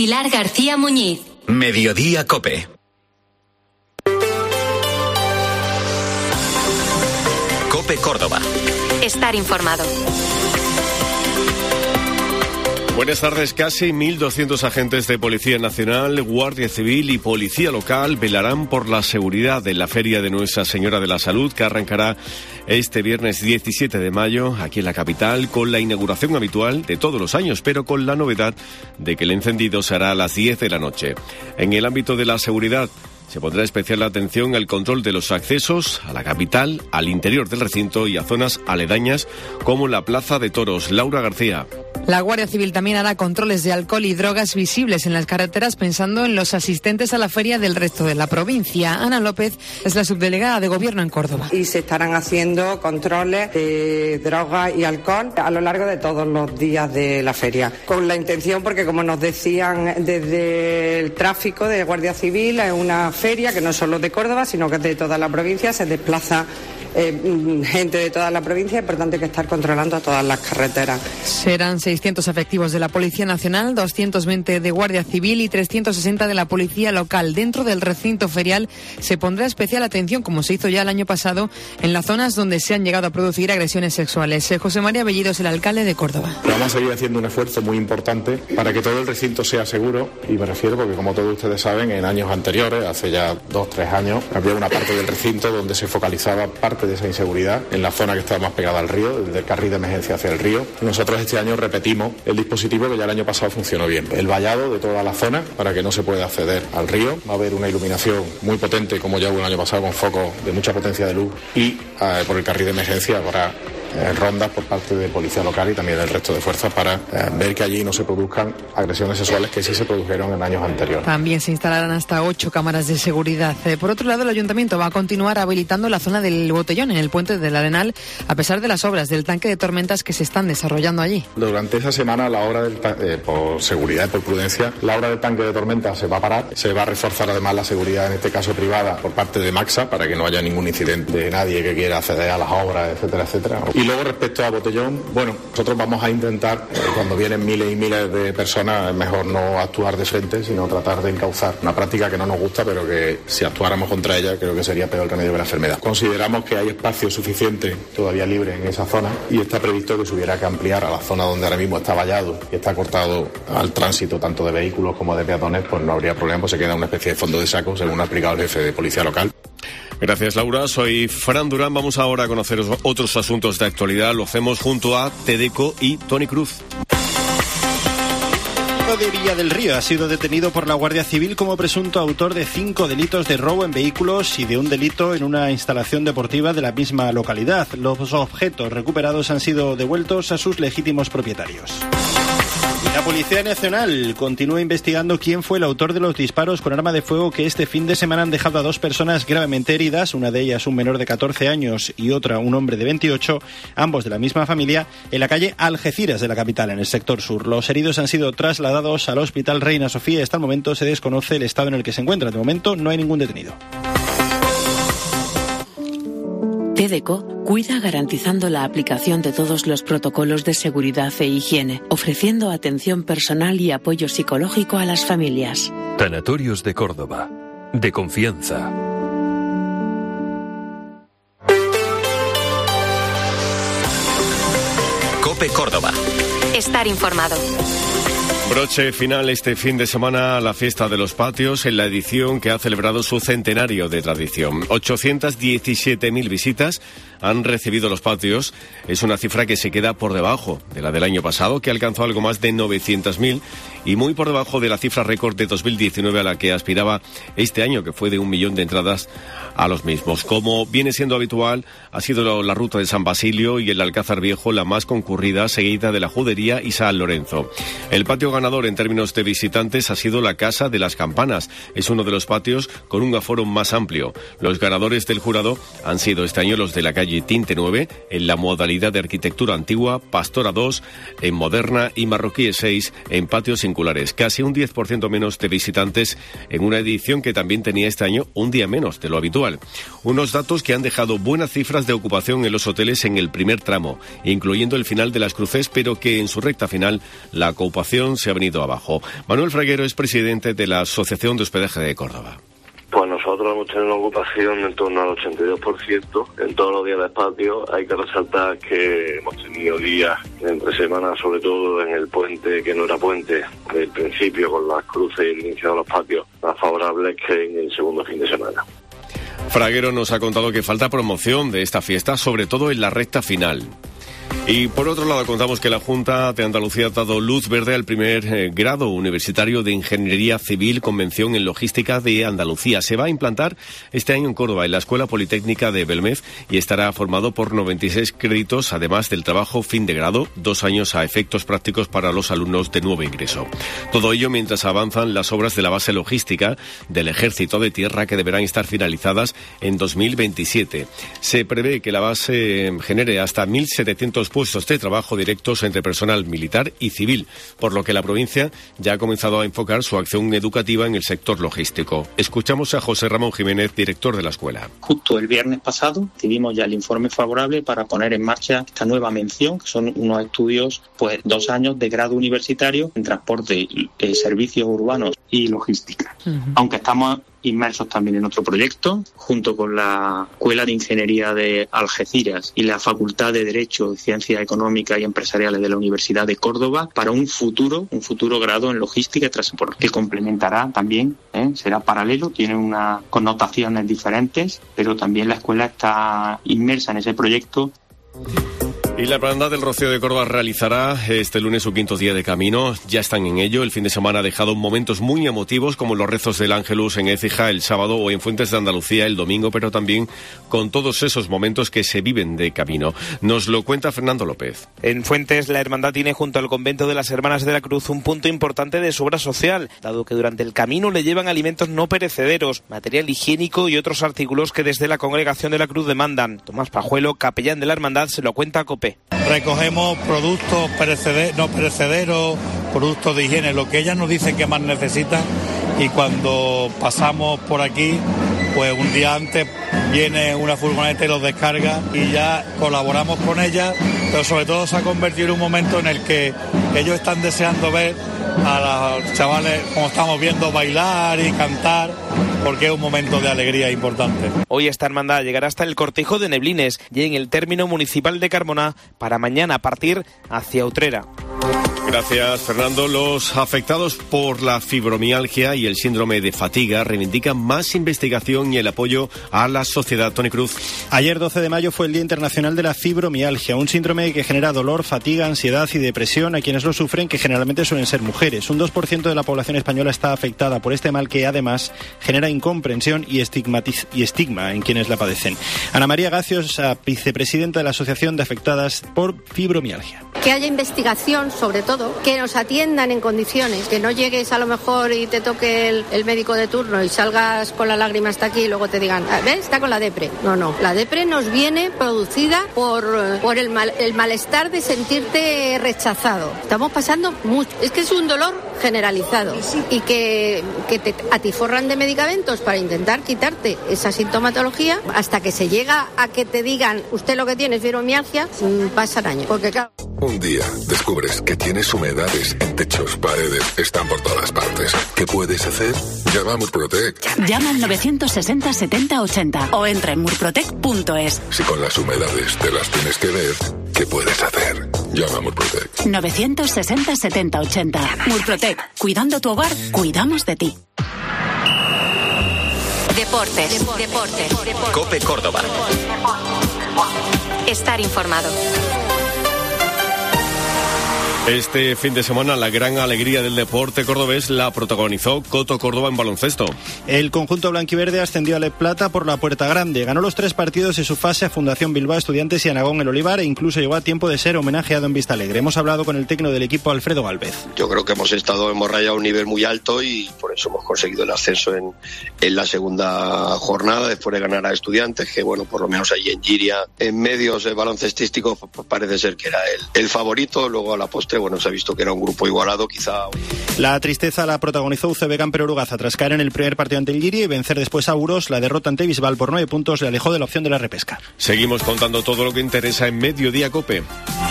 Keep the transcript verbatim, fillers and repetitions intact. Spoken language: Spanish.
Pilar García Muñiz. Mediodía COPE. COPE Córdoba. Estar informado. Buenas tardes. Casi mil doscientos agentes de Policía Nacional, Guardia Civil y Policía Local velarán por la seguridad de la Feria de Nuestra Señora de la Salud, que arrancará este viernes diecisiete de mayo aquí en la capital, con la inauguración habitual de todos los años, pero con la novedad de que el encendido se hará a las diez de la noche. En el ámbito de la seguridad, se pondrá especial atención al control de los accesos a la capital, al interior del recinto y a zonas aledañas como la Plaza de Toros. Laura García. La Guardia Civil también hará controles de alcohol y drogas visibles en las carreteras, pensando en los asistentes a la feria del resto de la provincia. Ana López es la subdelegada de Gobierno en Córdoba. Y se estarán haciendo controles de drogas y alcohol a lo largo de todos los días de la feria, con la intención, porque como nos decían desde el tráfico de Guardia Civil, es una feria que no es solo de Córdoba, sino que es de toda la provincia, se desplaza Eh, gente de toda la provincia, es importante que estar controlando a todas las carreteras. Serán seiscientos efectivos de la Policía Nacional, doscientos veinte de Guardia Civil y trescientos sesenta de la Policía Local. Dentro del recinto ferial se pondrá especial atención, como se hizo ya el año pasado, en las zonas donde se han llegado a producir agresiones sexuales. José María Bellido es el alcalde de Córdoba. Vamos a seguir haciendo un esfuerzo muy importante para que todo el recinto sea seguro, y me refiero porque, como todos ustedes saben, en años anteriores, hace ya dos, tres años, había una parte del recinto donde se focalizaba parte de esa inseguridad en la zona que estaba más pegada al río, desde el carril de emergencia hacia el río. Nosotros este año repetimos el dispositivo que ya el año pasado funcionó bien, el vallado de toda la zona para que no se pueda acceder al río. Va a haber una iluminación muy potente, como ya hubo el año pasado, con focos de mucha potencia de luz, y eh, por el carril de emergencia habrá Eh, rondas por parte de Policía Local y también del resto de fuerzas para eh, ver que allí no se produzcan agresiones sexuales que sí se produjeron en años anteriores. También se instalarán hasta ocho cámaras de seguridad. Eh, por otro lado, el Ayuntamiento va a continuar habilitando la zona del Botellón en el puente del Arenal, a pesar de las obras del tanque de tormentas que se están desarrollando allí. Durante esa semana, la obra del ta- eh, por seguridad y por prudencia, la obra del tanque de tormentas se va a parar. Se va a reforzar además la seguridad, en este caso privada, por parte de Maxa, para que no haya ningún incidente de nadie que quiera acceder a las obras, etcétera, etcétera. Y luego, respecto a Botellón, bueno, nosotros vamos a intentar, eh, cuando vienen miles y miles de personas, es mejor no actuar de frente, sino tratar de encauzar una práctica que no nos gusta, pero que si actuáramos contra ella, creo que sería peor remedio que la enfermedad. Consideramos que hay espacio suficiente todavía libre en esa zona, y está previsto que se hubiera que ampliar a la zona donde ahora mismo está vallado y está cortado al tránsito tanto de vehículos como de peatones. Pues no habría problema, pues se queda una especie de fondo de saco, según ha explicado el jefe de Policía Local. Gracias, Laura. Soy Fran Durán. Vamos ahora a conocer otros asuntos de actualidad. Lo hacemos junto a Tedeco y Tony Cruz. De Villa del Río ha sido detenido por la Guardia Civil como presunto autor de cinco delitos de robo en vehículos y de un delito en una instalación deportiva de la misma localidad. Los objetos recuperados han sido devueltos a sus legítimos propietarios. La Policía Nacional continúa investigando quién fue el autor de los disparos con arma de fuego que este fin de semana han dejado a dos personas gravemente heridas, una de ellas un menor de catorce años y otra un hombre de veintiocho, ambos de la misma familia, en la calle Algeciras de la capital, en el sector sur. Los heridos han sido trasladados al Hospital Reina Sofía y hasta el momento se desconoce el estado en el que se encuentran. De momento no hay ningún detenido. Tedeco cuida garantizando la aplicación de todos los protocolos de seguridad e higiene, ofreciendo atención personal y apoyo psicológico a las familias. Tanatorios de Córdoba, de confianza. COPE Córdoba. Estar informado. Broche final este fin de semana a la Fiesta de los Patios, en la edición que ha celebrado su centenario de tradición. ochocientas diecisiete mil visitas han recibido los patios. Es una cifra que se queda por debajo de la del año pasado, que alcanzó algo más de novecientas mil, y muy por debajo de la cifra récord de dos mil diecinueve a la que aspiraba este año, que fue de un millón de entradas a los mismos. Como viene siendo habitual, ha sido la ruta de San Basilio y el Alcázar Viejo la más concurrida, seguida de la Judería y San Lorenzo. El patio ganador en términos de visitantes ha sido la Casa de las Campanas. Es uno de los patios con un aforo más amplio. Los ganadores del jurado han sido este año los de la calle calle Tinte nueve, en la modalidad de arquitectura antigua, Pastora dos, en moderna y Marroquíes seis, en patios singulares. Casi un diez por ciento menos de visitantes en una edición que también tenía este año un día menos de lo habitual. Unos datos que han dejado buenas cifras de ocupación en los hoteles en el primer tramo, incluyendo el final de las cruces, pero que en su recta final la ocupación se ha venido abajo. Manuel Fraguero es presidente de la Asociación de Hospedaje de Córdoba. Pues nosotros hemos tenido una ocupación en torno al ochenta y dos por ciento en todos los días de patio. Hay que resaltar que hemos tenido días entre semanas, sobre todo en el puente, que no era puente, del principio con las cruces y el inicio de los patios, más favorables que en el segundo fin de semana. Fraguero nos ha contado que falta promoción de esta fiesta, sobre todo en la recta final. Y por otro lado contamos que la Junta de Andalucía ha dado luz verde al primer eh, grado universitario de Ingeniería Civil con mención en Logística de Andalucía. Se va a implantar este año en Córdoba, en la Escuela Politécnica de Belmez, y estará formado por noventa y seis créditos, además del trabajo fin de grado, dos años a efectos prácticos para los alumnos de nuevo ingreso. Todo ello mientras avanzan las obras de la base logística del Ejército de Tierra, que deberán estar finalizadas en dos mil veintisiete. Se prevé que la base genere hasta mil setecientos puestos de trabajo directos entre personal militar y civil, por lo que la provincia ya ha comenzado a enfocar su acción educativa en el sector logístico. Escuchamos a José Ramón Jiménez, director de la escuela. Justo el viernes pasado recibimos ya el informe favorable para poner en marcha esta nueva mención, que son unos estudios, pues dos años de grado universitario en transporte, eh, servicios urbanos y logística. Uh-huh. Aunque estamos inmersos también en otro proyecto, junto con la Escuela de Ingeniería de Algeciras y la Facultad de Derecho, Ciencias Económicas y Empresariales de la Universidad de Córdoba, para un futuro, un futuro grado en logística y transporte, que complementará también, ¿eh? será paralelo, tiene unas connotaciones diferentes, pero también la escuela está inmersa en ese proyecto. Y la Hermandad del Rocío de Córdoba realizará este lunes su quinto día de camino. Ya están en ello. El fin de semana ha dejado momentos muy emotivos, como los rezos del Ángelus en Écija el sábado o en Fuentes de Andalucía el domingo, pero también con todos esos momentos que se viven de camino. Nos lo cuenta Fernando López. En Fuentes, la Hermandad tiene junto al Convento de las Hermanas de la Cruz un punto importante de su obra social, dado que durante el camino le llevan alimentos no perecederos, material higiénico y otros artículos que desde la Congregación de la Cruz demandan. Tomás Pajuelo, capellán de la Hermandad, se lo cuenta a COPE. Recogemos productos pereceder, no perecederos, productos de higiene, lo que ellas nos dicen que más necesitan, y cuando pasamos por aquí, pues un día antes viene una furgoneta y los descarga y ya colaboramos con ellas, pero sobre todo se ha convertido en un momento en el que ellos están deseando ver a los chavales, como estamos viendo, bailar y cantar, porque es un momento de alegría importante. Hoy esta hermandad llegará hasta el Cortijo de Neblines y en el término municipal de Carmona para mañana partir hacia Utrera. Gracias, Fernando. Los afectados por la fibromialgia y el síndrome de fatiga reivindican más investigación y el apoyo a la sociedad. Tony Cruz. Ayer, doce de mayo, fue el Día Internacional de la Fibromialgia, un síndrome que genera dolor, fatiga, ansiedad y depresión a quienes lo sufren, que generalmente suelen ser mujeres. Un dos por ciento de la población española está afectada por este mal, que además genera incomprensión y, estigmatiz- y estigma en quienes la padecen. Ana María Gacios, vicepresidenta de la Asociación de Afectadas por Fibromialgia. Que haya investigación, sobre todo, que nos atiendan en condiciones, que no llegues a lo mejor y te toque el, el médico de turno y salgas con la lágrima hasta aquí y luego te digan, ¿ves? Está con la depre. No, no. La depre nos viene producida por, por el, mal, el malestar de sentirte rechazado. Estamos pasando mucho. Es que es un dolor generalizado y que, que te atiforran de medicamentos para intentar quitarte esa sintomatología hasta que se llega a que te digan, usted lo que tiene es fibromialgia, pasan años. Porque claro... Un día descubres que tienes humedades en techos, paredes, están por todas partes. ¿Qué puedes hacer? Llama a Murprotec. Llama al novecientos sesenta setenta ochenta o entra en murprotec punto es. Si con las humedades te las tienes que ver, ¿qué puedes hacer? Llama a Murprotec. novecientos sesenta setenta ochenta. Murprotec. Cuidando tu hogar, cuidamos de ti. Deportes. Deportes. Deportes. COPE Córdoba. Estar informado. Este fin de semana la gran alegría del deporte cordobés la protagonizó Coto Córdoba en baloncesto. El conjunto blanquiverde ascendió a Le Plata por la puerta grande. Ganó los tres partidos de su fase a Fundación Bilbao Estudiantes y Anagón El Olivar e incluso llegó a tiempo de ser homenajeado en Vistalegre. Hemos hablado con el técnico del equipo, Alfredo Gálvez. Yo creo que hemos estado, hemos rayado un nivel muy alto y por eso hemos conseguido el ascenso en, en la segunda jornada después de ganar a Estudiantes, que bueno, por lo menos ahí en Giria, en medios eh, baloncestísticos, pues parece ser que era el, el favorito. Luego a la postre, bueno, se ha visto que era un grupo igualado, quizá. La tristeza la protagonizó U C B Campero Urugaza tras caer en el primer partido ante el Giria y vencer después a Uros. La derrota ante Bisbal por nueve puntos le alejó de la opción de la repesca. Seguimos contando todo lo que interesa en Mediodía COPE.